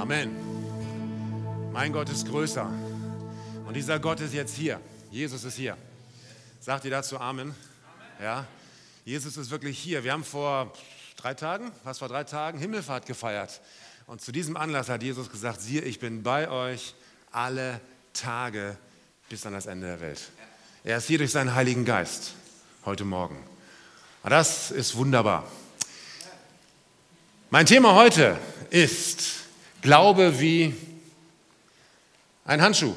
Amen. Mein Gott ist größer. Und dieser Gott ist jetzt hier. Jesus ist hier. Sagt ihr dazu Amen? Ja. Jesus ist wirklich hier. Wir haben vor 3 Tagen, Himmelfahrt gefeiert. Und zu diesem Anlass hat Jesus gesagt, siehe, ich bin bei euch alle Tage bis an das Ende der Welt. Er ist hier durch seinen Heiligen Geist heute Morgen. Und das ist wunderbar. Mein Thema heute ist Glaube wie ein Handschuh.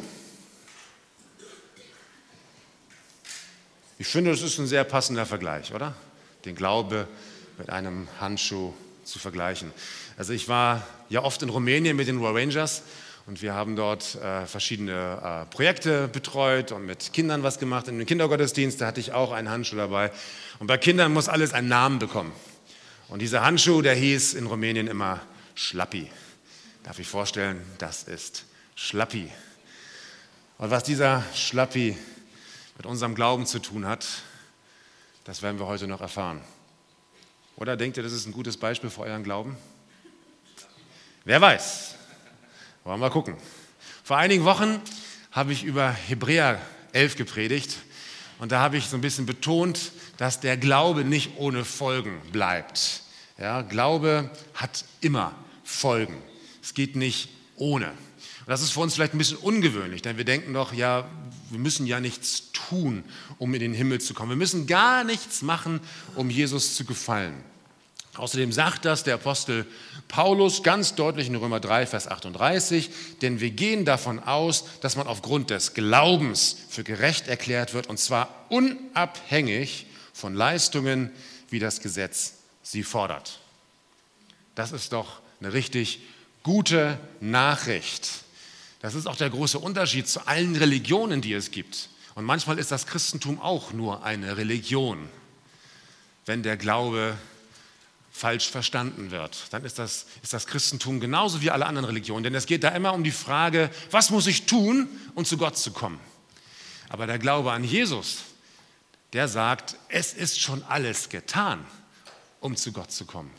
Ich finde, das ist ein sehr passender Vergleich, oder? Den Glaube mit einem Handschuh zu vergleichen. Also ich war ja oft in Rumänien mit den Royal Rangers und wir haben dort verschiedene Projekte betreut und mit Kindern was gemacht. In dem Kindergottesdienst, da hatte ich auch einen Handschuh dabei. Und bei Kindern muss alles einen Namen bekommen. Und dieser Handschuh, der hieß in Rumänien immer Schlappi. Darf ich vorstellen, das ist Schlappi. Und was dieser Schlappi mit unserem Glauben zu tun hat, das werden wir heute noch erfahren. Oder denkt ihr, das ist ein gutes Beispiel für euren Glauben? Wer weiß. Wollen wir mal gucken. Vor einigen Wochen habe ich über Hebräer 11 gepredigt und da habe ich so ein bisschen betont, dass der Glaube nicht ohne Folgen bleibt. Ja, Glaube hat immer Folgen. Es geht nicht ohne. Und das ist für uns vielleicht ein bisschen ungewöhnlich, denn wir denken doch, ja, wir müssen ja nichts tun, um in den Himmel zu kommen. Wir müssen gar nichts machen, um Jesus zu gefallen. Außerdem sagt das der Apostel Paulus ganz deutlich in Römer 3, Vers 38, denn wir gehen davon aus, dass man aufgrund des Glaubens für gerecht erklärt wird, und zwar unabhängig von Leistungen, wie das Gesetz sie fordert. Das ist doch eine richtig gute Nachricht. Das ist auch der große Unterschied zu allen Religionen, die es gibt. Und manchmal ist das Christentum auch nur eine Religion. Wenn der Glaube falsch verstanden wird, dann ist das Christentum genauso wie alle anderen Religionen. Denn es geht da immer um die Frage, was muss ich tun, um zu Gott zu kommen? Aber der Glaube an Jesus, der sagt, es ist schon alles getan, um zu Gott zu kommen.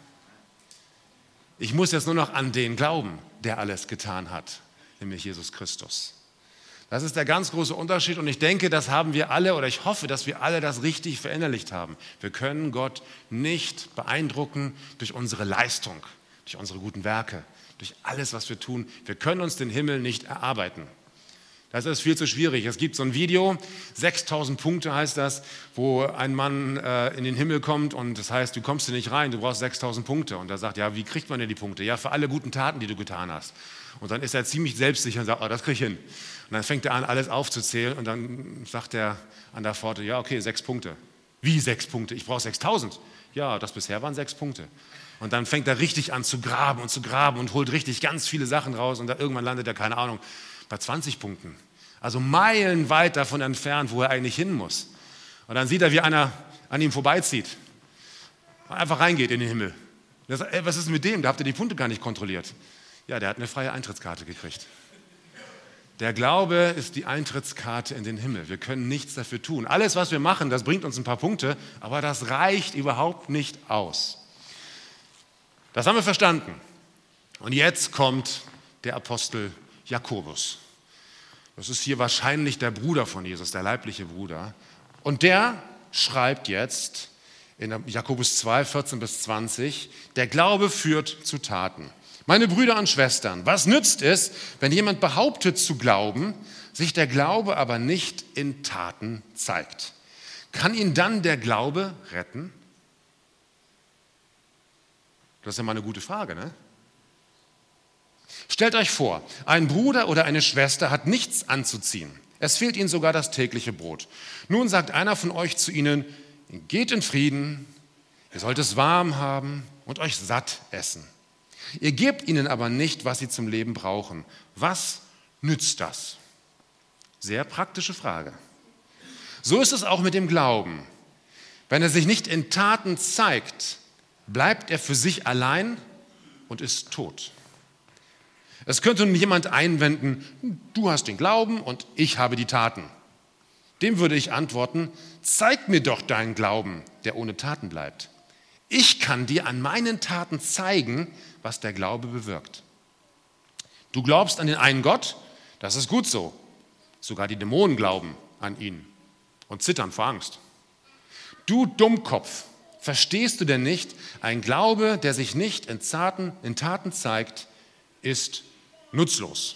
Ich muss jetzt nur noch an den glauben, der alles getan hat, nämlich Jesus Christus. Das ist der ganz große Unterschied und ich denke, das haben wir alle oder ich hoffe, dass wir alle das richtig verinnerlicht haben. Wir können Gott nicht beeindrucken durch unsere Leistung, durch unsere guten Werke, durch alles, was wir tun. Wir können uns den Himmel nicht erarbeiten. Das ist viel zu schwierig. Es gibt so ein Video, 6000 Punkte heißt das, wo ein Mann in den Himmel kommt und das heißt, du kommst hier nicht rein, du brauchst 6000 Punkte. Und er sagt, ja, wie kriegt man denn die Punkte? Ja, für alle guten Taten, die du getan hast. Und dann ist er ziemlich selbstsicher und sagt, oh, das krieg ich hin. Und dann fängt er an, alles aufzuzählen und dann sagt er an der Pforte, ja, okay, 6 Punkte. Wie 6 Punkte? Ich brauche 6000. Ja, das bisher waren 6 Punkte. Und dann fängt er richtig an zu graben und holt richtig ganz viele Sachen raus und dann irgendwann landet er, keine Ahnung, bei 20 Punkten. Also meilenweit davon entfernt, wo er eigentlich hin muss. Und dann sieht er, wie einer an ihm vorbeizieht. Und einfach reingeht in den Himmel. Und er sagt, ey, was ist mit dem? Da habt ihr die Punkte gar nicht kontrolliert. Ja, der hat eine freie Eintrittskarte gekriegt. Der Glaube ist die Eintrittskarte in den Himmel. Wir können nichts dafür tun. Alles, was wir machen, das bringt uns ein paar Punkte, aber das reicht überhaupt nicht aus. Das haben wir verstanden. Und jetzt kommt der Apostel Jakobus. Das ist hier wahrscheinlich der Bruder von Jesus, der leibliche Bruder. Und der schreibt jetzt in Jakobus 2, 14 bis 20, der Glaube führt zu Taten. Meine Brüder und Schwestern, was nützt es, wenn jemand behauptet zu glauben, sich der Glaube aber nicht in Taten zeigt? Kann ihn dann der Glaube retten? Das ist ja mal eine gute Frage, ne? Stellt euch vor, ein Bruder oder eine Schwester hat nichts anzuziehen. Es fehlt ihnen sogar das tägliche Brot. Nun sagt einer von euch zu ihnen, geht in Frieden, ihr sollt es warm haben und euch satt essen. Ihr gebt ihnen aber nicht, was sie zum Leben brauchen. Was nützt das? Sehr praktische Frage. So ist es auch mit dem Glauben. Wenn er sich nicht in Taten zeigt, bleibt er für sich allein und ist tot. Es könnte nun jemand einwenden, du hast den Glauben und ich habe die Taten. Dem würde ich antworten, zeig mir doch deinen Glauben, der ohne Taten bleibt. Ich kann dir an meinen Taten zeigen, was der Glaube bewirkt. Du glaubst an den einen Gott, das ist gut so. Sogar die Dämonen glauben an ihn und zittern vor Angst. Du Dummkopf, verstehst du denn nicht, ein Glaube, der sich nicht in Taten zeigt, ist nutzlos.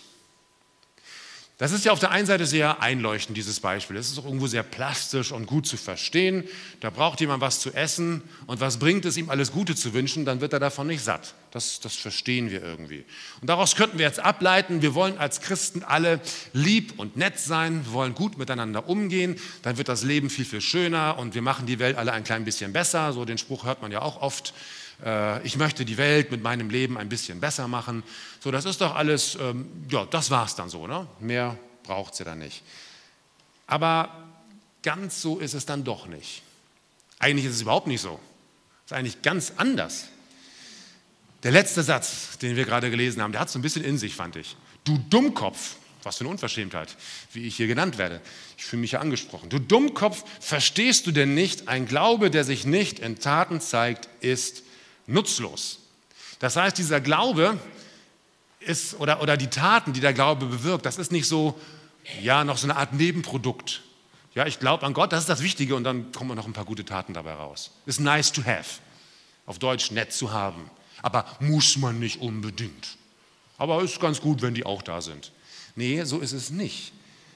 Das ist ja auf der einen Seite sehr einleuchtend, dieses Beispiel. Es ist auch irgendwo sehr plastisch und gut zu verstehen. Da braucht jemand was zu essen und was bringt es ihm, alles Gute zu wünschen, dann wird er davon nicht satt. Das verstehen wir irgendwie. Und daraus könnten wir jetzt ableiten, wir wollen als Christen alle lieb und nett sein, wir wollen gut miteinander umgehen, dann wird das Leben viel, viel schöner und wir machen die Welt alle ein klein bisschen besser. So den Spruch hört man ja auch oft. Ich möchte die Welt mit meinem Leben ein bisschen besser machen. So, das ist doch alles, ja, das war es dann so, ne? Mehr braucht sie dann nicht. Aber ganz so ist es dann doch nicht. Eigentlich ist es überhaupt nicht so. Es ist eigentlich ganz anders. Der letzte Satz, den wir gerade gelesen haben, der hat so ein bisschen in sich, fand ich. Du Dummkopf, was für eine Unverschämtheit, wie ich hier genannt werde. Ich fühle mich ja angesprochen. Du Dummkopf, verstehst du denn nicht, ein Glaube, der sich nicht in Taten zeigt, ist nutzlos. Das heißt, dieser Glaube ist, oder die Taten, die der Glaube bewirkt, das ist nicht so, ja, noch so eine Art Nebenprodukt. Ja, ich glaube an Gott, das ist das Wichtige und dann kommen noch ein paar gute Taten dabei raus. Ist nice to have. Auf Deutsch nett zu haben. Aber muss man nicht unbedingt. Aber ist ganz gut, wenn die auch da sind. Nee, so ist es nicht.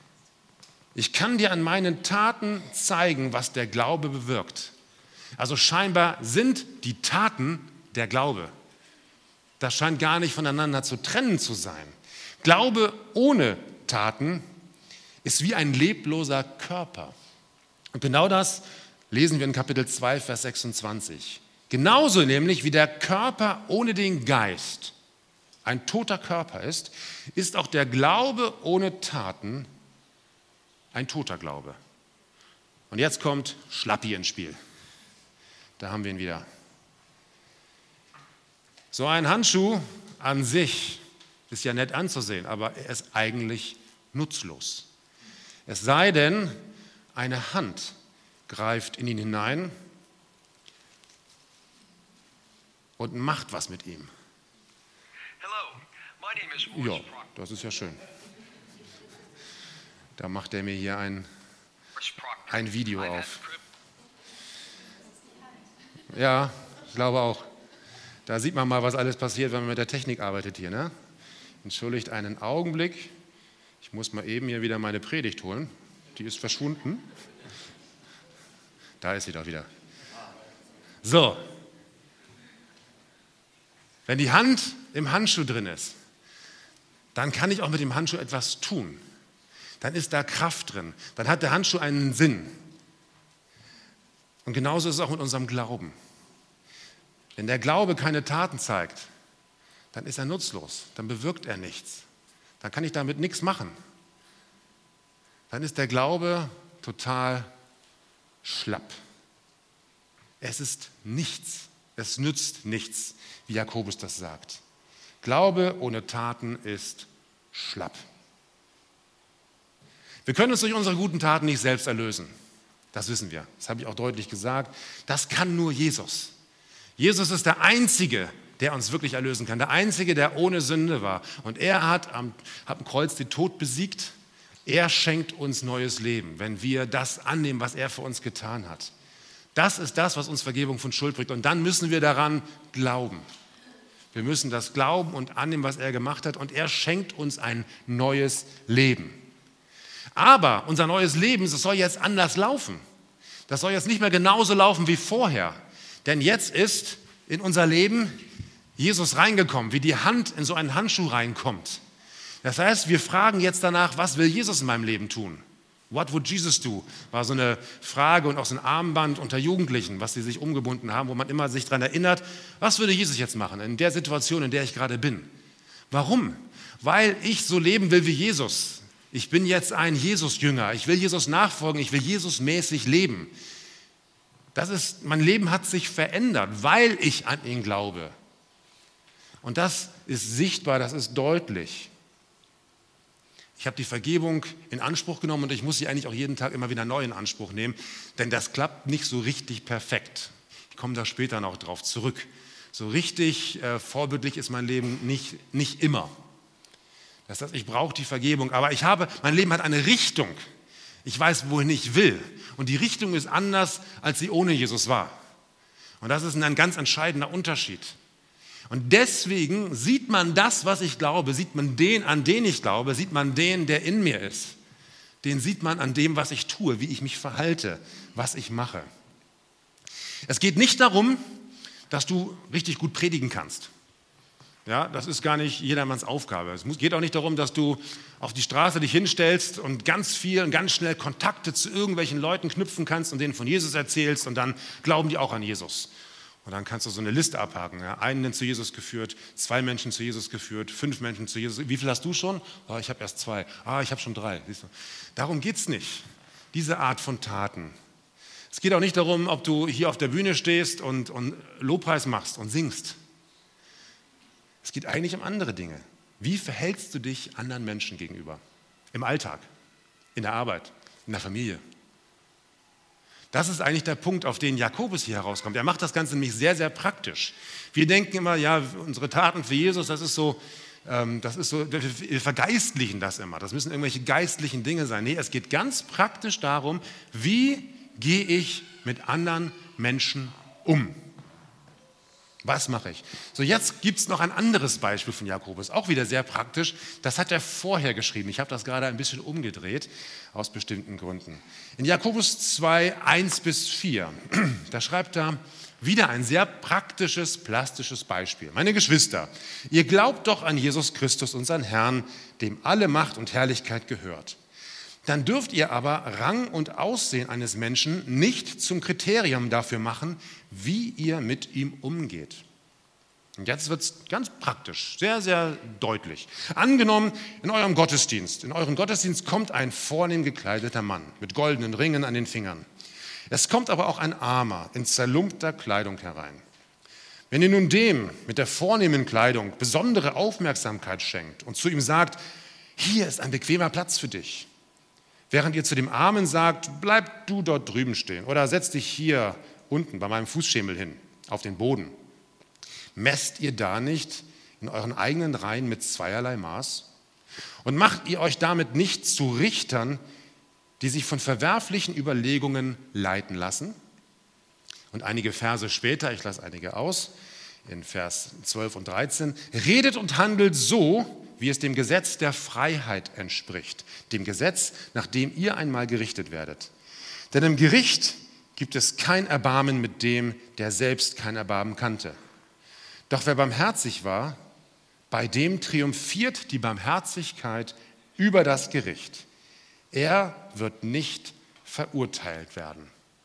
Ich kann dir an meinen Taten zeigen, was der Glaube bewirkt. Also scheinbar sind die Taten der Glaube. Das scheint gar nicht voneinander zu trennen zu sein. Glaube ohne Taten ist wie ein lebloser Körper. Und genau das lesen wir in Kapitel 2, Vers 26. Genauso nämlich wie der Körper ohne den Geist ein toter Körper ist, ist auch der Glaube ohne Taten ein toter Glaube. Und jetzt kommt Schlappi ins Spiel. Da haben wir ihn wieder. So ein Handschuh an sich ist ja nett anzusehen, aber er ist eigentlich nutzlos. Es sei denn, eine Hand greift in ihn hinein und macht was mit ihm. Ja, das ist ja schön. Da macht er mir hier ein Video auf. Ja, ich glaube auch. Da sieht man mal, was alles passiert, wenn man mit der Technik arbeitet hier. Ne? Entschuldigt einen Augenblick. Ich muss mal eben hier wieder meine Predigt holen. Die ist verschwunden. Da ist sie doch wieder. So. Wenn die Hand im Handschuh drin ist, dann kann ich auch mit dem Handschuh etwas tun. Dann ist da Kraft drin. Dann hat der Handschuh einen Sinn. Und genauso ist es auch mit unserem Glauben. Wenn der Glaube keine Taten zeigt, dann ist er nutzlos, dann bewirkt er nichts. Dann kann ich damit nichts machen. Dann ist der Glaube total schlapp. Es ist nichts, es nützt nichts, wie Jakobus das sagt. Glaube ohne Taten ist schlapp. Wir können uns durch unsere guten Taten nicht selbst erlösen. Das wissen wir. Das habe ich auch deutlich gesagt. Das kann nur Jesus. Jesus ist der Einzige, der uns wirklich erlösen kann. Der Einzige, der ohne Sünde war. Und er hat am Kreuz den Tod besiegt. Er schenkt uns neues Leben, wenn wir das annehmen, was er für uns getan hat. Das ist das, was uns Vergebung von Schuld bringt. Und dann müssen wir daran glauben. Wir müssen das glauben und annehmen, was er gemacht hat. Und er schenkt uns ein neues Leben. Aber unser neues Leben, das soll jetzt anders laufen. Das soll jetzt nicht mehr genauso laufen wie vorher. Denn jetzt ist in unser Leben Jesus reingekommen, wie die Hand in so einen Handschuh reinkommt. Das heißt, wir fragen jetzt danach, was will Jesus in meinem Leben tun? What would Jesus do? War so eine Frage und auch so ein Armband unter Jugendlichen, was sie sich umgebunden haben, wo man immer sich daran erinnert, was würde Jesus jetzt machen in der Situation, in der ich gerade bin? Warum? Weil ich so leben will wie Jesus. Ich bin jetzt ein Jesus-Jünger. Ich will Jesus nachfolgen. Ich will Jesus-mäßig leben. Mein Leben hat sich verändert, weil ich an ihn glaube. Und das ist sichtbar, das ist deutlich. Ich habe die Vergebung in Anspruch genommen und ich muss sie eigentlich auch jeden Tag immer wieder neu in Anspruch nehmen, denn das klappt nicht so richtig perfekt. Ich komme da später noch drauf zurück. So richtig vorbildlich ist mein Leben nicht immer. Das heißt, ich brauche die Vergebung, aber mein Leben hat eine Richtung. Ich weiß, wohin ich will. Und die Richtung ist anders, als sie ohne Jesus war. Und das ist ein ganz entscheidender Unterschied. Und deswegen sieht man das, was ich glaube, sieht man den, an den ich glaube, sieht man den, der in mir ist. Den sieht man an dem, was ich tue, wie ich mich verhalte, was ich mache. Es geht nicht darum, dass du richtig gut predigen kannst. Ja, das ist gar nicht jedermanns Aufgabe. Es geht auch nicht darum, dass du auf die Straße dich hinstellst und ganz viel und ganz schnell Kontakte zu irgendwelchen Leuten knüpfen kannst und denen von Jesus erzählst und dann glauben die auch an Jesus. Und dann kannst du so eine Liste abhaken. Ja? Einen zu Jesus geführt, 2 Menschen zu Jesus geführt, 5 Menschen zu Jesus. Wie viel hast du schon? Oh, ich habe erst 2. Ich habe schon 3. Siehst du? Darum geht es nicht, diese Art von Taten. Es geht auch nicht darum, ob du hier auf der Bühne stehst und Lobpreis machst und singst. Es geht eigentlich um andere Dinge. Wie verhältst du dich anderen Menschen gegenüber? Im Alltag, in der Arbeit, in der Familie. Das ist eigentlich der Punkt, auf den Jakobus hier herauskommt. Er macht das Ganze nämlich sehr, sehr praktisch. Wir denken immer, ja, unsere Taten für Jesus, das ist so, wir vergeistlichen das immer. Das müssen irgendwelche geistlichen Dinge sein. Nee, es geht ganz praktisch darum, wie gehe ich mit anderen Menschen um? Was mache ich? So, jetzt gibt es noch ein anderes Beispiel von Jakobus, auch wieder sehr praktisch. Das hat er vorher geschrieben. Ich habe das gerade ein bisschen umgedreht, aus bestimmten Gründen. In Jakobus 2, 1-4, da schreibt er wieder ein sehr praktisches, plastisches Beispiel. Meine Geschwister, ihr glaubt doch an Jesus Christus, unseren Herrn, dem alle Macht und Herrlichkeit gehört. Dann dürft ihr aber Rang und Aussehen eines Menschen nicht zum Kriterium dafür machen, wie ihr mit ihm umgeht. Und jetzt wird es ganz praktisch, sehr, sehr deutlich. Angenommen, in euren Gottesdienst kommt ein vornehm gekleideter Mann mit goldenen Ringen an den Fingern. Es kommt aber auch ein Armer in zerlumpter Kleidung herein. Wenn ihr nun dem mit der vornehmen Kleidung besondere Aufmerksamkeit schenkt und zu ihm sagt, hier ist ein bequemer Platz für dich, während ihr zu dem Armen sagt, bleib du dort drüben stehen oder setz dich hier unten bei meinem Fußschemel hin, auf den Boden. Messt ihr da nicht in euren eigenen Reihen mit zweierlei Maß? Und macht ihr euch damit nicht zu Richtern, die sich von verwerflichen Überlegungen leiten lassen? Und einige Verse später, ich lasse einige aus, in Vers 12 und 13, redet und handelt so, wie es dem Gesetz der Freiheit entspricht, dem Gesetz, nach dem ihr einmal gerichtet werdet. Denn im Gericht gibt es kein Erbarmen mit dem, der selbst kein Erbarmen kannte. Doch wer barmherzig war, bei dem triumphiert die Barmherzigkeit über das Gericht. Er wird nicht verurteilt werden.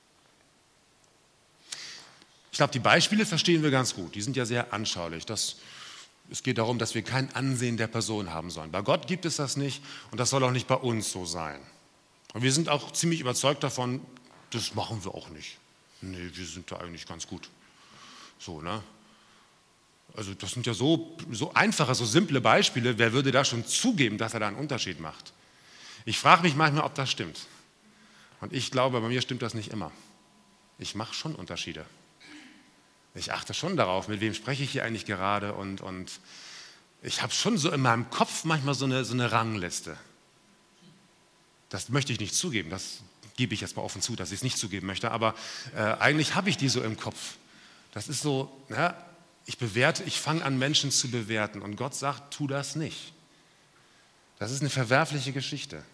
Ich glaube, die Beispiele verstehen wir ganz gut. Die sind ja sehr anschaulich. Es geht darum, dass wir kein Ansehen der Person haben sollen. Bei Gott gibt es das nicht und das soll auch nicht bei uns so sein. Und wir sind auch ziemlich überzeugt davon, das machen wir auch nicht. Nee, wir sind da eigentlich ganz gut. So, ne? Also das sind ja so einfache, so simple Beispiele. Wer würde da schon zugeben, dass er da einen Unterschied macht? Ich frage mich manchmal, ob das stimmt. Und ich glaube, bei mir stimmt das nicht immer. Ich mache schon Unterschiede. Ich achte schon darauf, mit wem spreche ich hier eigentlich gerade und ich habe schon so in meinem Kopf manchmal so eine Rangliste. Das möchte ich nicht zugeben, das gebe ich jetzt mal offen zu, dass ich es nicht zugeben möchte, aber eigentlich habe ich die so im Kopf. Das ist so, ja, ich fange an, Menschen zu bewerten und Gott sagt, tu das nicht. Das ist eine verwerfliche Geschichte.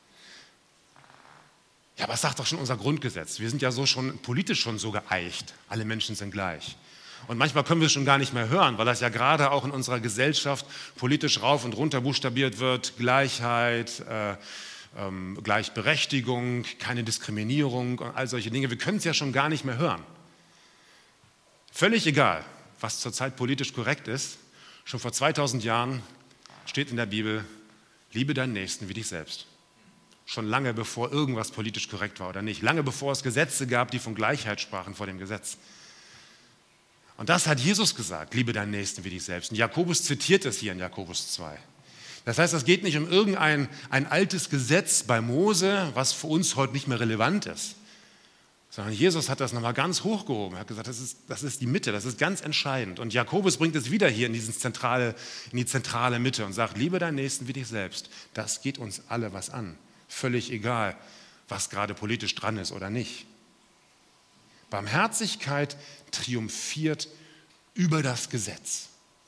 Ja, aber es sagt doch schon unser Grundgesetz. Wir sind ja so schon politisch schon so geeicht. Alle Menschen sind gleich. Und manchmal können wir es schon gar nicht mehr hören, weil das ja gerade auch in unserer Gesellschaft politisch rauf und runter buchstabiert wird. Gleichheit, Gleichberechtigung, keine Diskriminierung und all solche Dinge. Wir können es ja schon gar nicht mehr hören. Völlig egal, was zurzeit politisch korrekt ist. Schon vor 2000 Jahren steht in der Bibel, liebe deinen Nächsten wie dich selbst. Schon lange bevor irgendwas politisch korrekt war oder nicht. Lange bevor es Gesetze gab, die von Gleichheit sprachen vor dem Gesetz. Und das hat Jesus gesagt, liebe deinen Nächsten wie dich selbst. Und Jakobus zitiert es hier in Jakobus 2. Das heißt, es geht nicht um irgendein altes Gesetz bei Mose, was für uns heute nicht mehr relevant ist, Sondern Jesus hat das nochmal ganz hochgehoben. Er hat gesagt, das ist die Mitte, das ist ganz entscheidend. Und Jakobus bringt es wieder hier in die zentrale Mitte und sagt, liebe deinen Nächsten wie dich selbst. Das geht uns alle was an. Völlig egal, was gerade politisch dran ist oder nicht. Barmherzigkeit triumphiert über das Gesetz.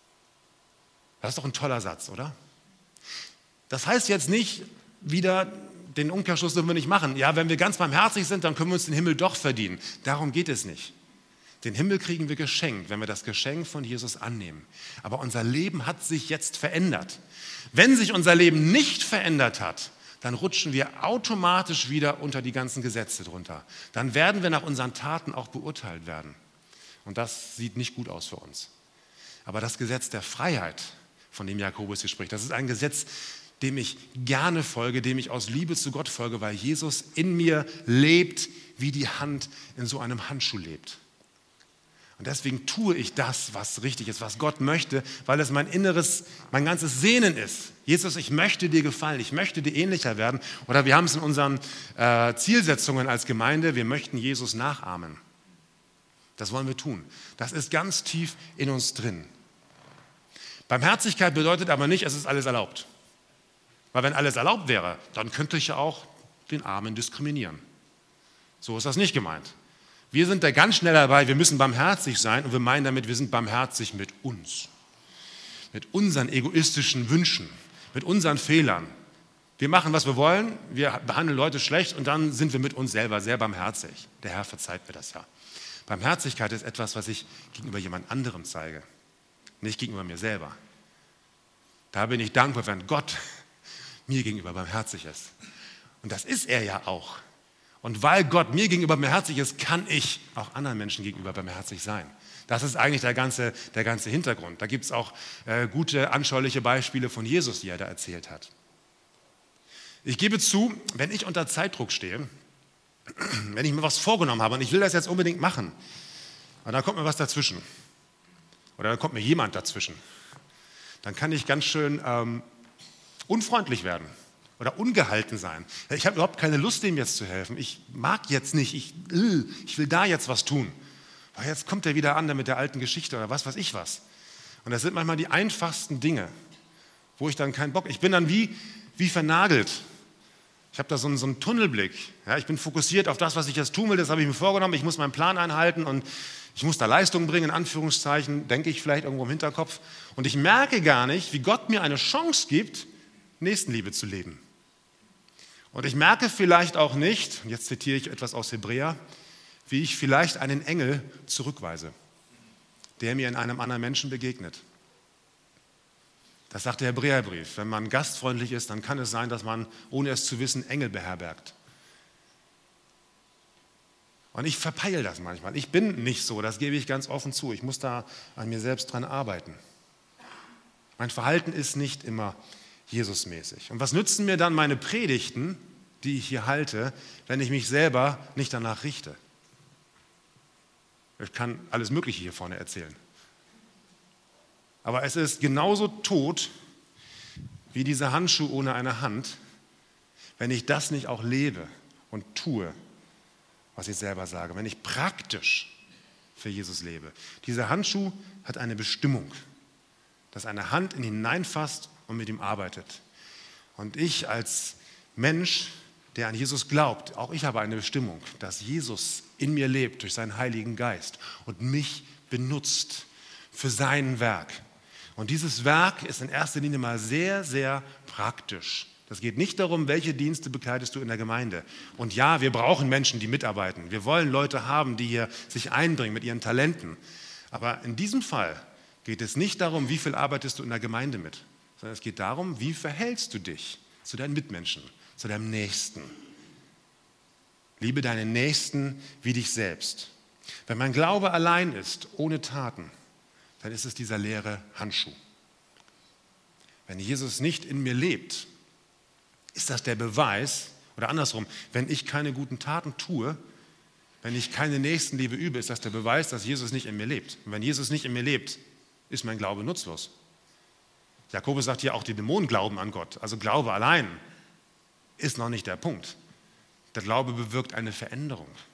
Das ist doch ein toller Satz, oder? Das heißt jetzt nicht wieder, den Umkehrschluss dürfen wir nicht machen. Ja, wenn wir ganz barmherzig sind, dann können wir uns den Himmel doch verdienen. Darum geht es nicht. Den Himmel kriegen wir geschenkt, wenn wir das Geschenk von Jesus annehmen. Aber unser Leben hat sich jetzt verändert. Wenn sich unser Leben nicht verändert hat, dann rutschen wir automatisch wieder unter die ganzen Gesetze drunter. Dann werden wir nach unseren Taten auch beurteilt werden. Und das sieht nicht gut aus für uns. Aber das Gesetz der Freiheit, von dem Jakobus hier spricht, das ist ein Gesetz, dem ich gerne folge, dem ich aus Liebe zu Gott folge, weil Jesus in mir lebt, wie die Hand in so einem Handschuh lebt. Und deswegen tue ich das, was richtig ist, was Gott möchte, weil es mein ganzes Sehnen ist. Jesus, ich möchte dir gefallen, ich möchte dir ähnlicher werden. Oder wir haben es in unseren Zielsetzungen als Gemeinde, wir möchten Jesus nachahmen. Das wollen wir tun. Das ist ganz tief in uns drin. Barmherzigkeit bedeutet aber nicht, es ist alles erlaubt. Weil wenn alles erlaubt wäre, dann könnte ich ja auch den Armen diskriminieren. So ist das nicht gemeint. Wir sind da ganz schnell dabei, wir müssen barmherzig sein und wir meinen damit, wir sind barmherzig mit uns. Mit unseren egoistischen Wünschen, mit unseren Fehlern. Wir machen, was wir wollen, wir behandeln Leute schlecht und dann sind wir mit uns selber sehr barmherzig. Der Herr verzeiht mir das ja. Barmherzigkeit ist etwas, was ich gegenüber jemand anderem zeige, nicht gegenüber mir selber. Da bin ich dankbar, wenn Gott mir gegenüber barmherzig ist. Und das ist er ja auch. Und weil Gott mir gegenüber barmherzig ist, kann ich auch anderen Menschen gegenüber barmherzig sein. Das ist eigentlich der ganze Hintergrund. Da gibt es auch gute, anschauliche Beispiele von Jesus, die er da erzählt hat. Ich gebe zu, wenn ich unter Zeitdruck stehe, wenn ich mir was vorgenommen habe und ich will das jetzt unbedingt machen, und dann kommt mir was dazwischen oder dann kommt mir jemand dazwischen, dann kann ich ganz schön unfreundlich werden oder ungehalten sein. Ich habe überhaupt keine Lust, dem jetzt zu helfen. Ich mag jetzt nicht, ich will da jetzt was tun. Aber jetzt kommt er wieder an mit der alten Geschichte oder was weiß ich was. Und das sind manchmal die einfachsten Dinge, wo ich dann keinen Bock, ich bin dann wie vernagelt. Ich habe da so einen Tunnelblick. Ja, ich bin fokussiert auf das, was ich jetzt tun will, das habe ich mir vorgenommen. Ich muss meinen Plan einhalten und ich muss da Leistung bringen, in Anführungszeichen, denke ich vielleicht irgendwo im Hinterkopf. Und ich merke gar nicht, wie Gott mir eine Chance gibt, Nächstenliebe zu leben. Und ich merke vielleicht auch nicht, und jetzt zitiere ich etwas aus Hebräer, wie ich vielleicht einen Engel zurückweise, der mir in einem anderen Menschen begegnet. Das sagt der Hebräerbrief. Wenn man gastfreundlich ist, dann kann es sein, dass man, ohne es zu wissen, Engel beherbergt. Und ich verpeile das manchmal. Ich bin nicht so, das gebe ich ganz offen zu. Ich muss da an mir selbst dran arbeiten. Mein Verhalten ist nicht immer Jesusmäßig. Und was nützen mir dann meine Predigten, die ich hier halte, wenn ich mich selber nicht danach richte? Ich kann alles Mögliche hier vorne erzählen. Aber es ist genauso tot wie dieser Handschuh ohne eine Hand, wenn ich das nicht auch lebe und tue, was ich selber sage, wenn ich praktisch für Jesus lebe. Dieser Handschuh hat eine Bestimmung, dass eine Hand in ihn hineinfasst und mit ihm arbeitet. Und ich als Mensch, der an Jesus glaubt, auch ich habe eine Bestimmung, dass Jesus in mir lebt durch seinen Heiligen Geist und mich benutzt für sein Werk. Und dieses Werk ist in erster Linie mal sehr, sehr praktisch. Das geht nicht darum, welche Dienste bekleidest du in der Gemeinde. Und ja, wir brauchen Menschen, die mitarbeiten. Wir wollen Leute haben, die hier sich einbringen mit ihren Talenten. Aber in diesem Fall geht es nicht darum, wie viel arbeitest du in der Gemeinde mit, sondern es geht darum, wie verhältst du dich zu deinen Mitmenschen, zu deinem Nächsten. Liebe deinen Nächsten wie dich selbst. Wenn mein Glaube allein ist, ohne Taten, dann ist es dieser leere Handschuh. Wenn Jesus nicht in mir lebt, ist das der Beweis, oder andersrum, wenn ich keine guten Taten tue, wenn ich keine Nächstenliebe übe, ist das der Beweis, dass Jesus nicht in mir lebt. Und wenn Jesus nicht in mir lebt, ist mein Glaube nutzlos. Jakobus sagt hier, auch die Dämonen glauben an Gott. Also Glaube allein ist noch nicht der Punkt. Der Glaube bewirkt eine Veränderung.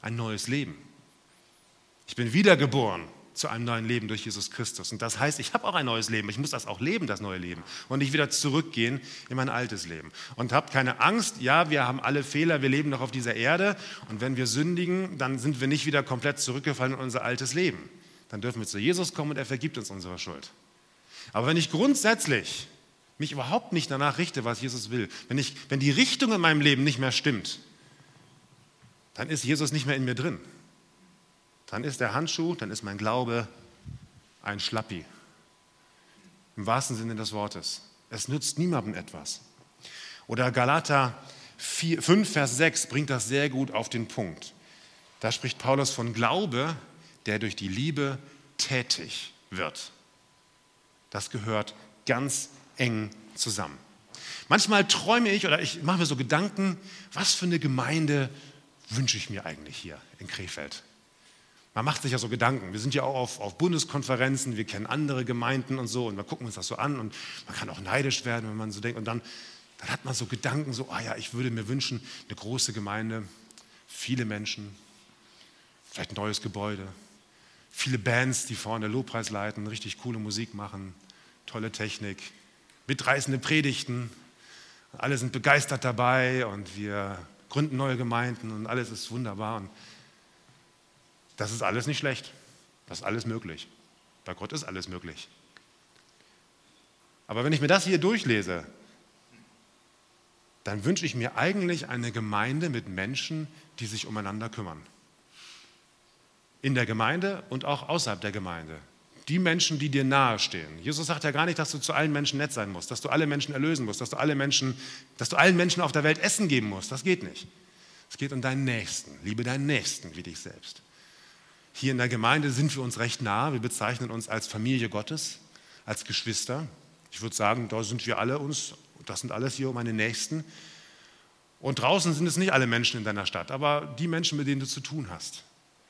ein neues Leben. Ich bin wiedergeboren zu einem neuen Leben durch Jesus Christus. Und das heißt, ich habe auch ein neues Leben. Ich muss das auch leben, das neue Leben. Und nicht wieder zurückgehen in mein altes Leben. Und habt keine Angst. Ja, wir haben alle Fehler. Wir leben noch auf dieser Erde. Und wenn wir sündigen, dann sind wir nicht wieder komplett zurückgefallen in unser altes Leben. Dann dürfen wir zu Jesus kommen und er vergibt uns unsere Schuld. Aber wenn ich grundsätzlich mich überhaupt nicht danach richte, was Jesus will, wenn die Richtung in meinem Leben nicht mehr stimmt, dann ist Jesus nicht mehr in mir drin. Dann ist der Handschuh, dann ist mein Glaube ein Schlappi. Im wahrsten Sinne des Wortes. Es nützt niemandem etwas. Oder Galater 5, Vers 6 bringt das sehr gut auf den Punkt. Da spricht Paulus von Glaube, der durch die Liebe tätig wird. Das gehört ganz eng zusammen. Manchmal träume ich oder ich mache mir so Gedanken, was für eine Gemeinde wünsche ich mir eigentlich hier in Krefeld? Man macht sich ja so Gedanken. Wir sind ja auch auf Bundeskonferenzen, wir kennen andere Gemeinden und so und wir gucken uns das so an und man kann auch neidisch werden, wenn man so denkt. Und dann hat man so Gedanken, so, ich würde mir wünschen, eine große Gemeinde, viele Menschen, vielleicht ein neues Gebäude, viele Bands, die vorne Lobpreis leiten, richtig coole Musik machen, tolle Technik, mitreißende Predigten. Alle sind begeistert dabei und wir gründen neue Gemeinden und alles ist wunderbar. Und das ist alles nicht schlecht. Das ist alles möglich. Bei Gott ist alles möglich. Aber wenn ich mir das hier durchlese, dann wünsche ich mir eigentlich eine Gemeinde mit Menschen, die sich umeinander kümmern. In der Gemeinde und auch außerhalb der Gemeinde. Die Menschen, die dir nahestehen. Jesus sagt ja gar nicht, dass du zu allen Menschen nett sein musst, dass du alle Menschen erlösen musst, dass du allen Menschen auf der Welt Essen geben musst. Das geht nicht. Es geht um deinen Nächsten. Liebe deinen Nächsten wie dich selbst. Hier in der Gemeinde sind wir uns recht nah. Wir bezeichnen uns als Familie Gottes, als Geschwister. Ich würde sagen, da sind wir alle uns, das sind alles hier meine Nächsten. Und draußen sind es nicht alle Menschen in deiner Stadt, aber die Menschen, mit denen du zu tun hast.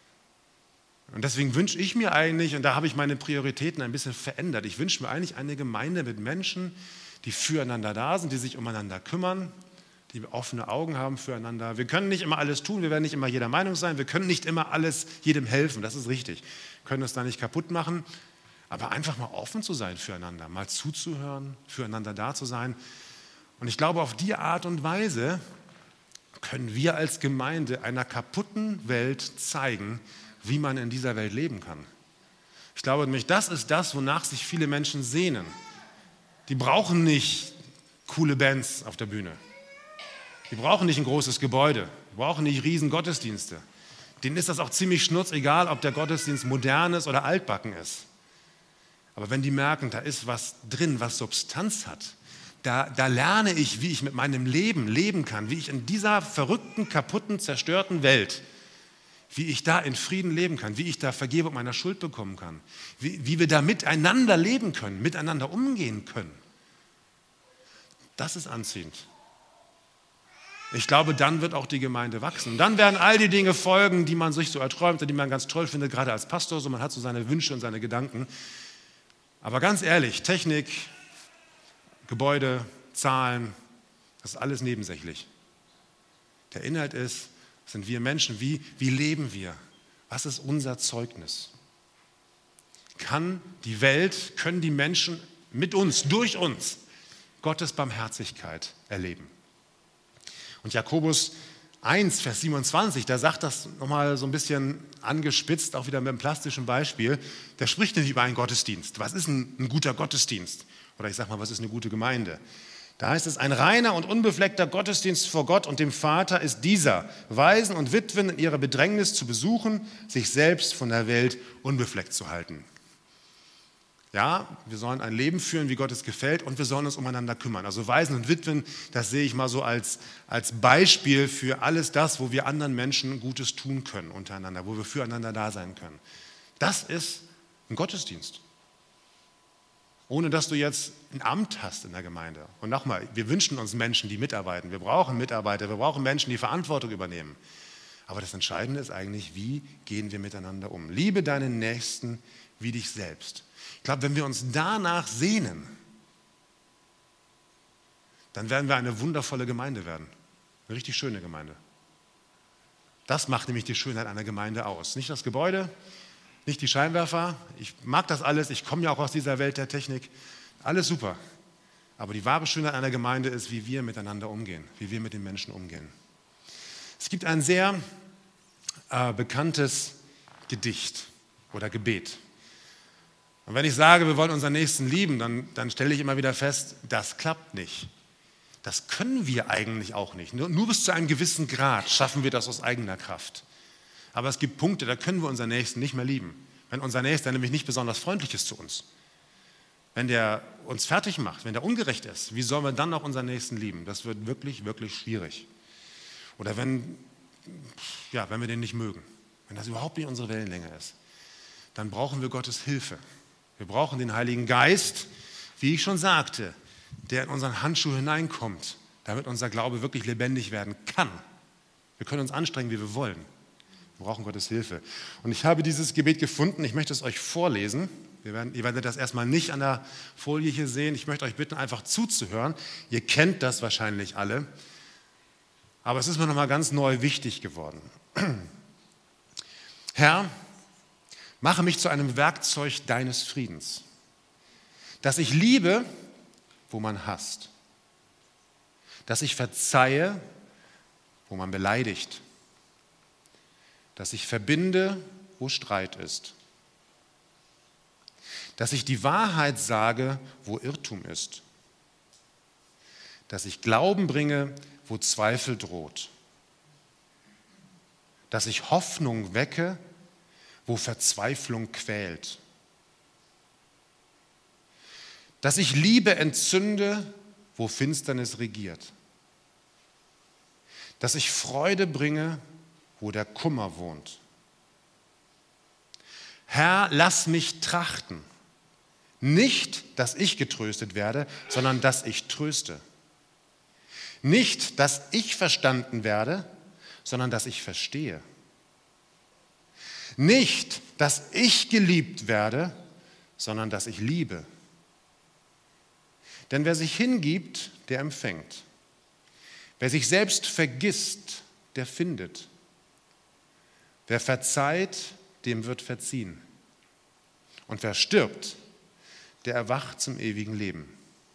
Und deswegen wünsche ich mir eigentlich, und da habe ich meine Prioritäten ein bisschen verändert, ich wünsche mir eigentlich eine Gemeinde mit Menschen, die füreinander da sind, die sich umeinander kümmern, die offene Augen haben füreinander. Wir können nicht immer alles tun, wir werden nicht immer jeder Meinung sein, wir können nicht immer alles jedem helfen, das ist richtig. Wir können uns da nicht kaputt machen, aber einfach mal offen zu sein füreinander, mal zuzuhören, füreinander da zu sein. Und ich glaube, auf die Art und Weise können wir als Gemeinde einer kaputten Welt zeigen, wie man in dieser Welt leben kann. Ich glaube nämlich, das ist das, wonach sich viele Menschen sehnen. Die brauchen nicht coole Bands auf der Bühne. Die brauchen nicht ein großes Gebäude. Die brauchen nicht riesen Gottesdienste. Denen ist das auch ziemlich schnurzegal, ob der Gottesdienst modern ist oder altbacken ist. Aber wenn die merken, da ist was drin, was Substanz hat, da lerne ich, wie ich mit meinem Leben leben kann, wie ich in dieser verrückten, kaputten, zerstörten Welt, wie ich da in Frieden leben kann, wie ich da Vergebung meiner Schuld bekommen kann, wie wir da miteinander leben können, miteinander umgehen können. Das ist anziehend. Ich glaube, dann wird auch die Gemeinde wachsen. Und dann werden all die Dinge folgen, die man sich so erträumt und die man ganz toll findet, gerade als Pastor. So, man hat so seine Wünsche und seine Gedanken. Aber ganz ehrlich, Technik, Gebäude, Zahlen, das ist alles nebensächlich. Der Inhalt ist, sind wir Menschen, wie leben wir? Was ist unser Zeugnis? Können die Menschen mit uns, durch uns, Gottes Barmherzigkeit erleben? Und Jakobus 1, Vers 27, da sagt das nochmal so ein bisschen angespitzt, auch wieder mit einem plastischen Beispiel. Der spricht nicht über einen Gottesdienst. Was ist ein guter Gottesdienst? Oder ich sage mal, was ist eine gute Gemeinde? Da heißt es, ein reiner und unbefleckter Gottesdienst vor Gott und dem Vater ist dieser, Waisen und Witwen in ihrer Bedrängnis zu besuchen, sich selbst von der Welt unbefleckt zu halten. Ja, wir sollen ein Leben führen, wie Gott es gefällt, und wir sollen uns umeinander kümmern. Also Waisen und Witwen, das sehe ich mal so als Beispiel für alles das, wo wir anderen Menschen Gutes tun können untereinander, wo wir füreinander da sein können. Das ist ein Gottesdienst. Ohne dass du jetzt ein Amt hast in der Gemeinde. Und nochmal, wir wünschen uns Menschen, die mitarbeiten. Wir brauchen Mitarbeiter, wir brauchen Menschen, die Verantwortung übernehmen. Aber das Entscheidende ist eigentlich, wie gehen wir miteinander um? Liebe deinen Nächsten wie dich selbst. Ich glaube, wenn wir uns danach sehnen, dann werden wir eine wundervolle Gemeinde werden. Eine richtig schöne Gemeinde. Das macht nämlich die Schönheit einer Gemeinde aus. Nicht das Gebäude, nicht die Scheinwerfer. Ich mag das alles, ich komme ja auch aus dieser Welt der Technik. Alles super. Aber die wahre Schönheit einer Gemeinde ist, wie wir miteinander umgehen, wie wir mit den Menschen umgehen. Es gibt ein sehr bekanntes Gedicht oder Gebet. Und wenn ich sage, wir wollen unseren Nächsten lieben, dann stelle ich immer wieder fest, das klappt nicht. Das können wir eigentlich auch nicht. Nur bis zu einem gewissen Grad schaffen wir das aus eigener Kraft. Aber es gibt Punkte, da können wir unseren Nächsten nicht mehr lieben. Wenn unser Nächster nämlich nicht besonders freundlich ist zu uns, wenn der uns fertig macht, wenn der ungerecht ist, wie sollen wir dann noch unseren Nächsten lieben? Das wird wirklich, wirklich schwierig. Oder wenn wir den nicht mögen, wenn das überhaupt nicht unsere Wellenlänge ist, dann brauchen wir Gottes Hilfe. Wir brauchen den Heiligen Geist, wie ich schon sagte, der in unseren Handschuh hineinkommt, damit unser Glaube wirklich lebendig werden kann. Wir können uns anstrengen, wie wir wollen. Wir brauchen Gottes Hilfe. Und ich habe dieses Gebet gefunden, ich möchte es euch vorlesen. Ihr werdet das erstmal nicht an der Folie hier sehen. Ich möchte euch bitten, einfach zuzuhören. Ihr kennt das wahrscheinlich alle. Aber es ist mir nochmal ganz neu wichtig geworden. Herr, mache mich zu einem Werkzeug deines Friedens, dass ich liebe, wo man hasst, dass ich verzeihe, wo man beleidigt, dass ich verbinde, wo Streit ist, dass ich die Wahrheit sage, wo Irrtum ist, dass ich Glauben bringe, wo Zweifel droht, dass ich Hoffnung wecke, wo Verzweiflung quält, dass ich Liebe entzünde, wo Finsternis regiert, dass ich Freude bringe, wo der Kummer wohnt. Herr, lass mich trachten, nicht, dass ich getröstet werde, sondern dass ich tröste. Nicht, dass ich verstanden werde, sondern dass ich verstehe. Nicht, dass ich geliebt werde, sondern dass ich liebe. Denn wer sich hingibt, der empfängt. Wer sich selbst vergisst, der findet. Wer verzeiht, dem wird verziehen. Und wer stirbt, der erwacht zum ewigen Leben.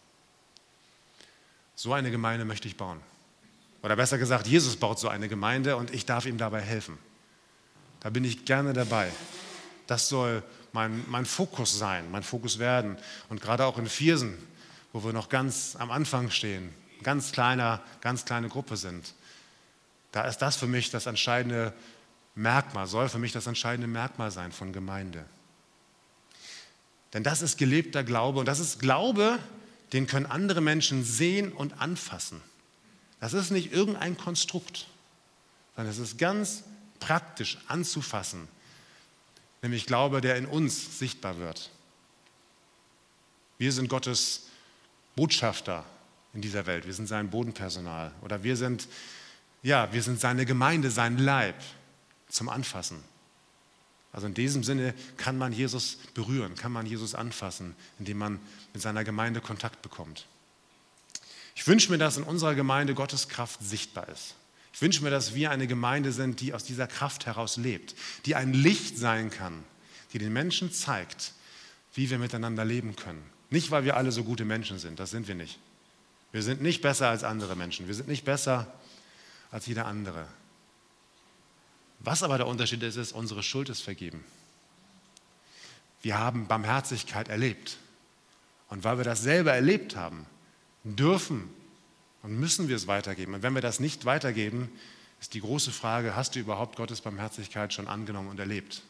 So eine Gemeinde möchte ich bauen. Oder besser gesagt, Jesus baut so eine Gemeinde und ich darf ihm dabei helfen. Da bin ich gerne dabei. Das soll mein Fokus sein, mein Fokus werden. Und gerade auch in Viersen, wo wir noch ganz am Anfang stehen, ganz kleine Gruppe sind, da ist das für mich das entscheidende Merkmal, soll für mich das entscheidende Merkmal sein von Gemeinde. Denn das ist gelebter Glaube und das ist Glaube, den können andere Menschen sehen und anfassen. Das ist nicht irgendein Konstrukt, sondern es ist ganz praktisch anzufassen, nämlich Glaube, der in uns sichtbar wird. Wir sind Gottes Botschafter in dieser Welt, wir sind sein Bodenpersonal oder wir sind seine Gemeinde, sein Leib zum Anfassen. Also in diesem Sinne kann man Jesus berühren, kann man Jesus anfassen, indem man mit seiner Gemeinde Kontakt bekommt. Ich wünsche mir, dass in unserer Gemeinde Gottes Kraft sichtbar ist. Ich wünsche mir, dass wir eine Gemeinde sind, die aus dieser Kraft heraus lebt, die ein Licht sein kann, die den Menschen zeigt, wie wir miteinander leben können. Nicht, weil wir alle so gute Menschen sind, das sind wir nicht. Wir sind nicht besser als andere Menschen, wir sind nicht besser als jeder andere. Was aber der Unterschied ist, ist, unsere Schuld ist vergeben. Wir haben Barmherzigkeit erlebt. Und weil wir das selber erlebt haben, dürfen und müssen wir es weitergeben. Und wenn wir das nicht weitergeben, ist die große Frage, hast du überhaupt Gottes Barmherzigkeit schon angenommen und erlebt?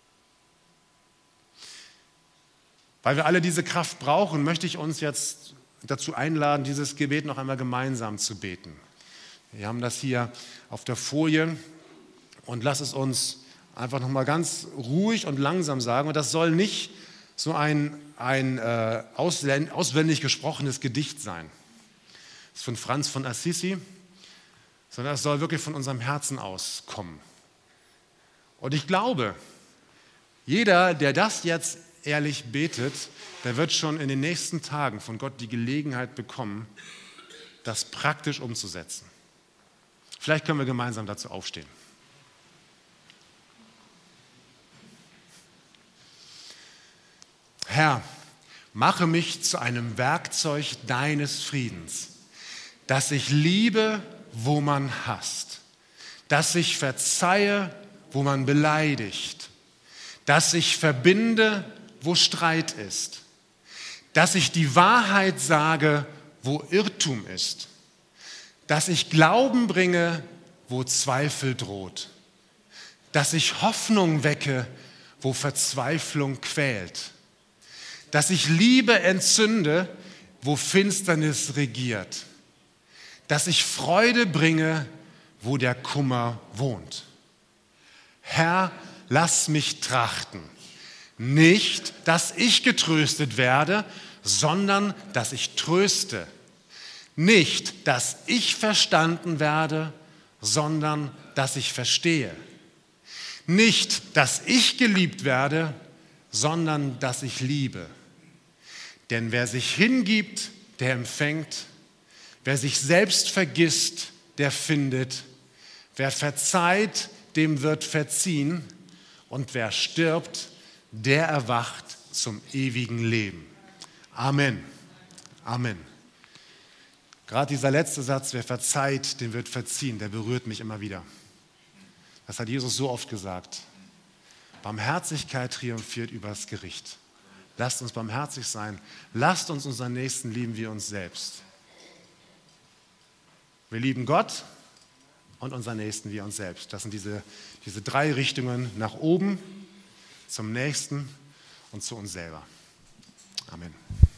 Weil wir alle diese Kraft brauchen, möchte ich uns jetzt dazu einladen, dieses Gebet noch einmal gemeinsam zu beten. Wir haben das hier auf der Folie. Und lass es uns einfach nochmal ganz ruhig und langsam sagen. Und das soll nicht so ein auswendig gesprochenes Gedicht sein. Das ist von Franz von Assisi, sondern es soll wirklich von unserem Herzen auskommen. Und ich glaube, jeder, der das jetzt ehrlich betet, der wird schon in den nächsten Tagen von Gott die Gelegenheit bekommen, das praktisch umzusetzen. Vielleicht können wir gemeinsam dazu aufstehen. Herr, mache mich zu einem Werkzeug deines Friedens, dass ich liebe, wo man hasst, dass ich verzeihe, wo man beleidigt, dass ich verbinde, wo Streit ist, dass ich die Wahrheit sage, wo Irrtum ist, dass ich Glauben bringe, wo Zweifel droht, dass ich Hoffnung wecke, wo Verzweiflung quält, dass ich Liebe entzünde, wo Finsternis regiert, dass ich Freude bringe, wo der Kummer wohnt. Herr, lass mich trachten, nicht, dass ich getröstet werde, sondern dass ich tröste. Nicht, dass ich verstanden werde, sondern dass ich verstehe. Nicht, dass ich geliebt werde, sondern dass ich liebe. Denn wer sich hingibt, der empfängt. Wer sich selbst vergisst, der findet. Wer verzeiht, dem wird verziehen. Und wer stirbt, der erwacht zum ewigen Leben. Amen. Amen. Gerade dieser letzte Satz, wer verzeiht, dem wird verziehen, der berührt mich immer wieder. Das hat Jesus so oft gesagt. Barmherzigkeit triumphiert über das Gericht. Lasst uns barmherzig sein. Lasst uns unseren Nächsten lieben wie uns selbst. Wir lieben Gott und unseren Nächsten wie uns selbst. Das sind diese 3 Richtungen nach oben, zum Nächsten und zu uns selber. Amen.